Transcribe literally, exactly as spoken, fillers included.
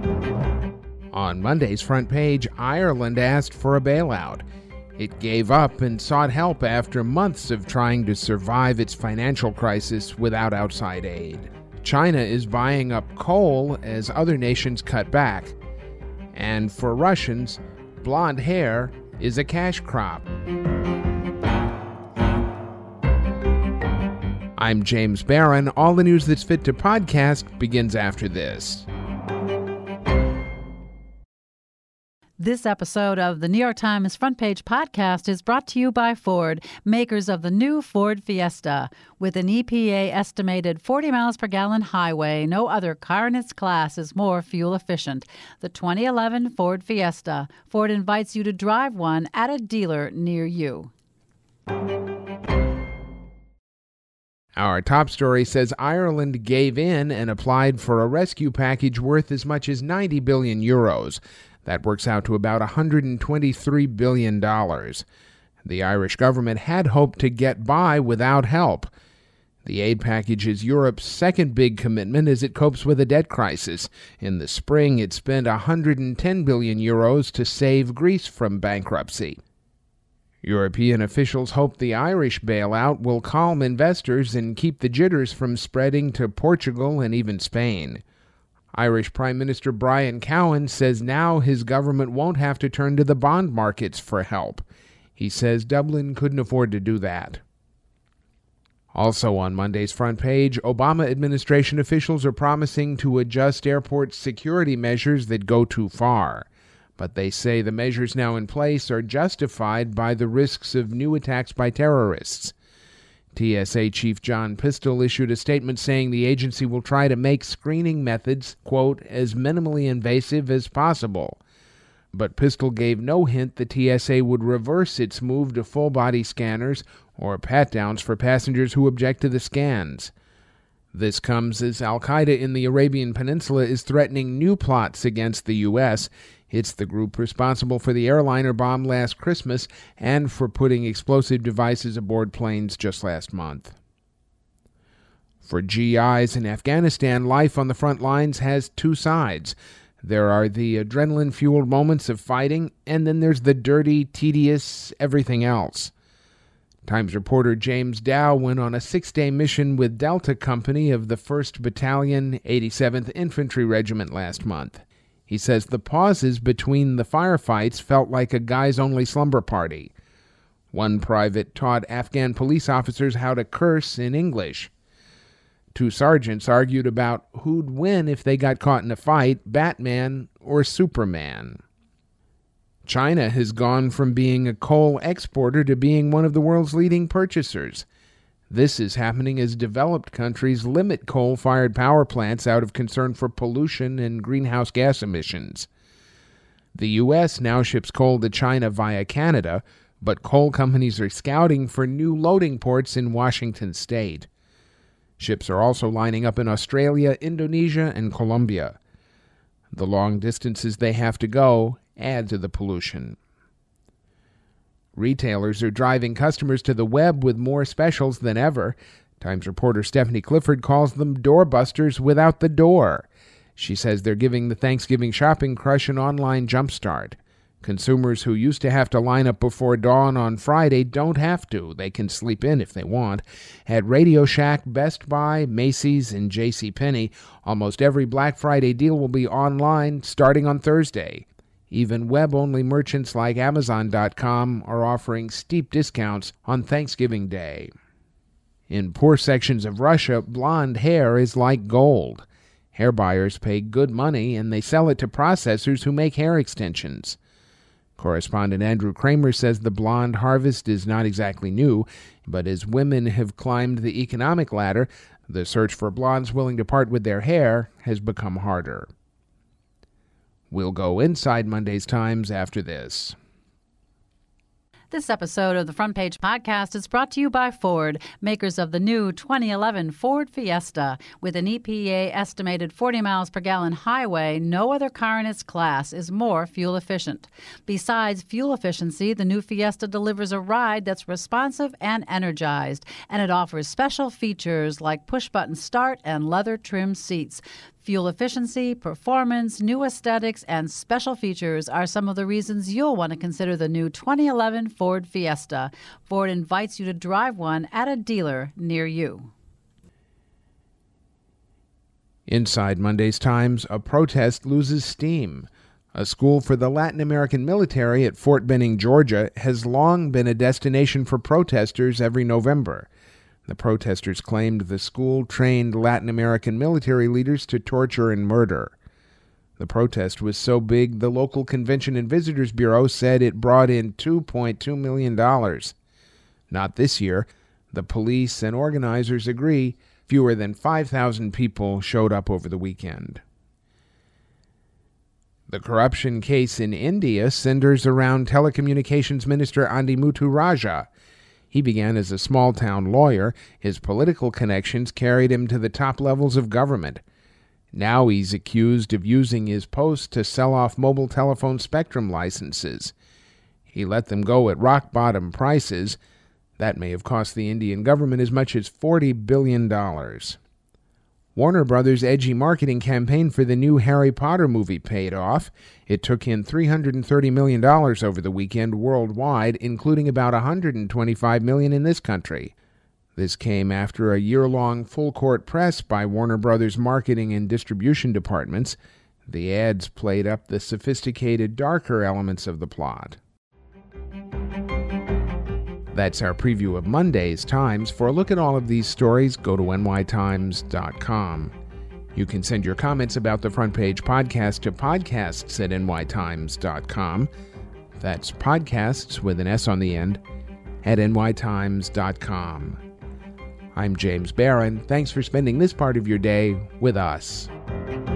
On Monday's front page, Ireland asked for a bailout. It gave up and sought help after months of trying to survive its financial crisis without outside aid. China is buying up coal as other nations cut back. And for Russians, blonde hair is a cash crop. I'm James Barron. All the news that's fit to podcast begins after this. This episode of the New York Times Front Page Podcast is brought to you by Ford, makers of the new Ford Fiesta. With an E P A-estimated forty miles per gallon highway, no other car in its class is more fuel efficient. The twenty eleven Ford Fiesta. Ford invites you to drive one at a dealer near you. Our top story says Ireland gave in and applied for a rescue package worth as much as ninety billion euros. That works out to about one hundred twenty-three billion dollars. The Irish government had hoped to get by without help. The aid package is Europe's second big commitment as it copes with a debt crisis. In the spring, it spent one hundred ten billion euros to save Greece from bankruptcy. European officials hope the Irish bailout will calm investors and keep the jitters from spreading to Portugal and even Spain. Irish Prime Minister Brian Cowen says now his government won't have to turn to the bond markets for help. He says Dublin couldn't afford to do that. Also on Monday's front page, Obama administration officials are promising to adjust airport security measures that go too far. But they say the measures now in place are justified by the risks of new attacks by terrorists. T S A Chief John Pistole issued a statement saying the agency will try to make screening methods, quote, as minimally invasive as possible. But Pistole gave no hint the T S A would reverse its move to full-body scanners or pat-downs for passengers who object to the scans. This comes as al-Qaeda in the Arabian Peninsula is threatening new plots against the U S. It's the group responsible for the airliner bomb last Christmas and for putting explosive devices aboard planes just last month. For G Is in Afghanistan, life on the front lines has two sides. There are the adrenaline-fueled moments of fighting, and then there's the dirty, tedious everything else. Times reporter James Dow went on a six-day mission with Delta Company of the first Battalion, eighty-seventh Infantry Regiment last month. He says the pauses between the firefights felt like a guys-only slumber party. One private taught Afghan police officers how to curse in English. Two sergeants argued about who'd win if they got caught in a fight, Batman or Superman. China has gone from being a coal exporter to being one of the world's leading purchasers. This is happening as developed countries limit coal-fired power plants out of concern for pollution and greenhouse gas emissions. The U S now ships coal to China via Canada, but coal companies are scouting for new loading ports in Washington state. Ships are also lining up in Australia, Indonesia, and Colombia. The long distances they have to go add to the pollution. Retailers are driving customers to the web with more specials than ever. Times reporter Stephanie Clifford calls them doorbusters without the door. She says they're giving the Thanksgiving shopping crush an online jumpstart. Consumers who used to have to line up before dawn on Friday don't have to. They can sleep in if they want. At Radio Shack, Best Buy, Macy's, and JCPenney, almost every Black Friday deal will be online starting on Thursday. Even web-only merchants like Amazon dot com are offering steep discounts on Thanksgiving Day. In poor sections of Russia, blonde hair is like gold. Hair buyers pay good money, and they sell it to processors who make hair extensions. Correspondent Andrew Kramer says the blonde harvest is not exactly new, but as women have climbed the economic ladder, the search for blondes willing to part with their hair has become harder. We'll go inside Monday's Times after this. This episode of the Front Page Podcast is brought to you by Ford, makers of the new twenty eleven Ford Fiesta. With an E P A-estimated forty miles per gallon highway, no other car in its class is more fuel efficient. Besides fuel efficiency, the new Fiesta delivers a ride that's responsive and energized, and it offers special features like push-button start and leather-trimmed seats. Fuel efficiency, performance, new aesthetics, and special features are some of the reasons you'll want to consider the new twenty eleven Ford Fiesta. Ford invites you to drive one at a dealer near you. Inside Monday's Times, a protest loses steam. A school for the Latin American military at Fort Benning, Georgia, has long been a destination for protesters every November. The protesters claimed the school trained Latin American military leaders to torture and murder. The protest was so big, the local Convention and Visitors Bureau said it brought in two point two million dollars. Not this year. The police and organizers agree fewer than five thousand people showed up over the weekend. The corruption case in India centers around Telecommunications Minister Andimuthu Raja. He began as a small-town lawyer. His political connections carried him to the top levels of government. Now he's accused of using his post to sell off mobile telephone spectrum licenses. He let them go at rock-bottom prices. That may have cost the Indian government as much as forty billion dollars. Warner Brothers' edgy marketing campaign for the new Harry Potter movie paid off. It took in three hundred thirty million dollars over the weekend worldwide, including about one hundred twenty-five million dollars in this country. This came after a year-long full-court press by Warner Brothers' marketing and distribution departments. The ads played up the sophisticated, darker elements of the plot. That's our preview of Monday's Times. For a look at all of these stories, go to N Y Times dot com. You can send your comments about the Front Page podcast to podcasts at N Y Times dot com. That's podcasts with an S on the end at N Y Times dot com. I'm James Barron. Thanks for spending this part of your day with us.